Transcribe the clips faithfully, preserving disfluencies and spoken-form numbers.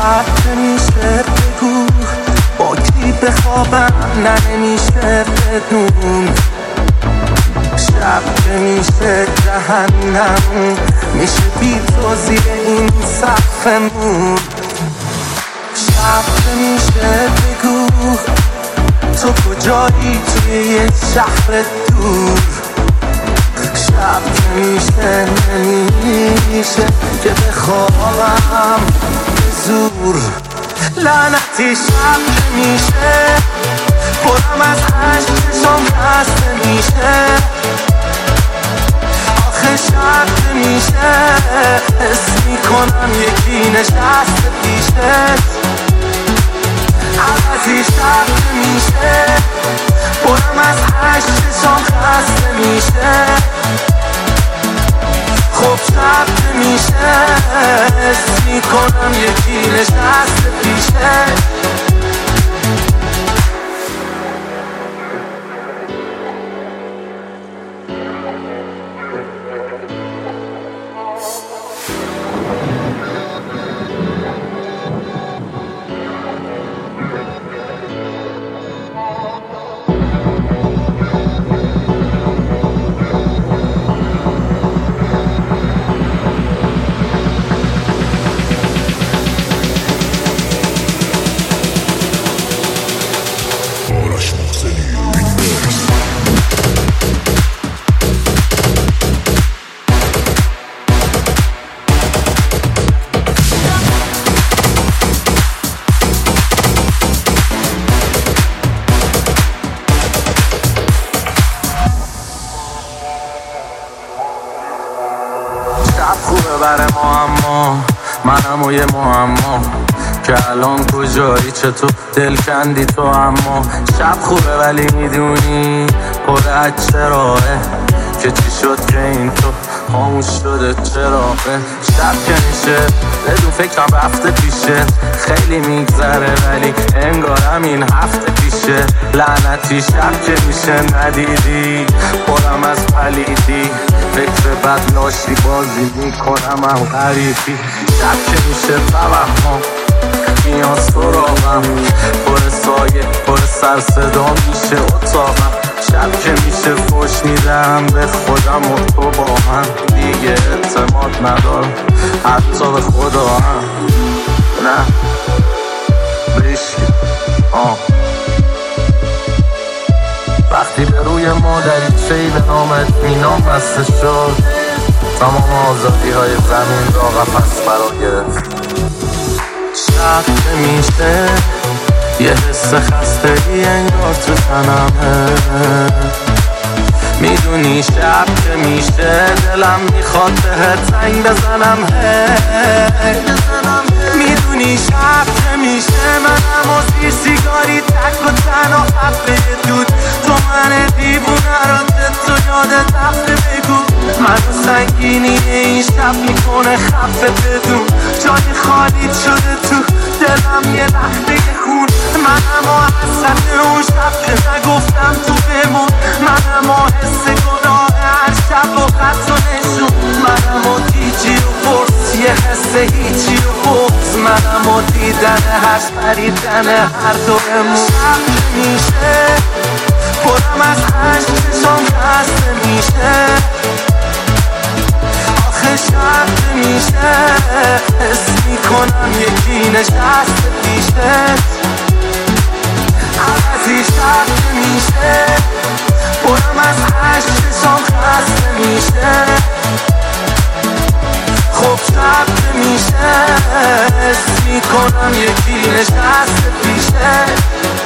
شب که میشه بگو با کی بخوابم، نه نمیشه بدون. شب که میشه جهنم، میشه بی تو زیر این سقفمون. شب که میشه بگو تو کجایی توی یه شهر دور. شب که میشه نمیشه که بخوابم به زور. لعنتی شب که میشه پرم از عشق چشم خسته میشه. آخه شب که میشه حس میکنم یکی نشسته پیشت. عوضی شب که میشه پرم از عشق چشم خسته میشه. خب شب که میشه حس میکنم یکی نشسته پیشت. برای ما اما منم و یه معما که الان کجایی چطور دل کندی تو. اما شب خوبه ولی میدونی پر از چراغه که چی شد که این تو خاموش شده چراغه. شب که میشه بدون فکرم رفته پیشه، خیلی میگذره ولی انگارم این هفته پیشه. لعنتی شب که میشه ندیدی پرم از پلیدی، فکر بد لاشی بازی میکنم هم غریبی. شب که میشه توهم میان سراغم، پر سایه پر سر صدا میشه اتاقم. شب که میشه فوش میدم به خودم و تو با هم، دیگه اعتماد ندارم حتی به خدا هم. نه بشی آه وقتی به روی مادریچه‌ای به نامت مینام بسته شد، تمام آزادی های زمین را قفس فرا گرفت. شب که میشه یه حس خستگی انگار تو تنمه. میدونی شب که میشه دلم میخواد بهت زنگ بزنم هی. میدونی شب که میشه منم و زیر سیگاری تک و تنها خفه دود. تو من دیوونه را تو یادت رفته بگو. منو سنگینی این شب میکنه خفه بدون. جای خالی شده تو دلم یه لحظه خون. منم و حسرت اون شب که نگفتم تو بمون. منم و حس گناه هر شب و خط و نشون. منم و دیجی و فرس یه حس هیچی و بغز. منم و دیدن هر پریدن هر دومون. شب که میشه پرم از عشق چشم خسته میشه. آخه شب که میشه حس میکنم یکی نشسته پیشت. عوضی شب که میشه پرم از عشق چشم خسته میشه. خب شب که میشه حس میکنم یکی نشسته پیشت.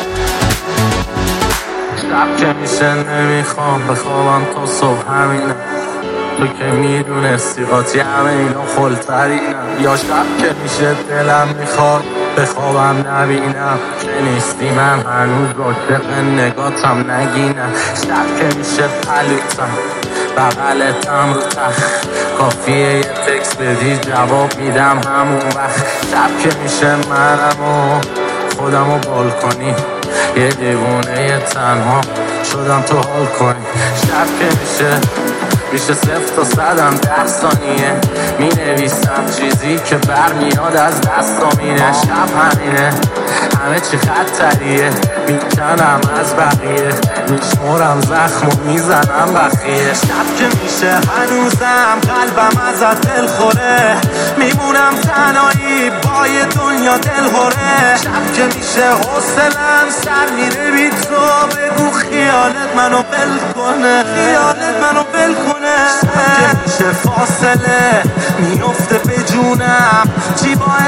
شب که میشه نمیخوام بخوابم تا صبح همینم. تو که میدونستی قاطی همه اینا خلطرینم. یا شب که میشه دلم میخواد بخوابم نبینم که نیستی من هنوز عاشق نگاتم نگینم. شب که میشه پلوتم بغلتم رو تخت، کافیه یه تکس بدی جواب میدم همون وقت. شب که میشه منم و خودم رو بال کنی، یه دیوونه یه تنها شدم تو حال کنی. شب که میشه میشه صفر تا صدم ده ثانیه. می نویسم چیزی که برمیاد از دستا میره. شب همینه همه چی خطریه، میکنم از بقیه، میشمرم زخم و میزنم بخیه. شب که میشه هنوزم قلبم ازت دل خوره، میمونم تنهایی با یه دنیا دل خوره. شب که میشه حوصله‌ام سر میره بی تو، بگو خیالت منو بل کنه، خیالت منو بل کنه. شب که میشه فاصله میفته به جونم، چی باید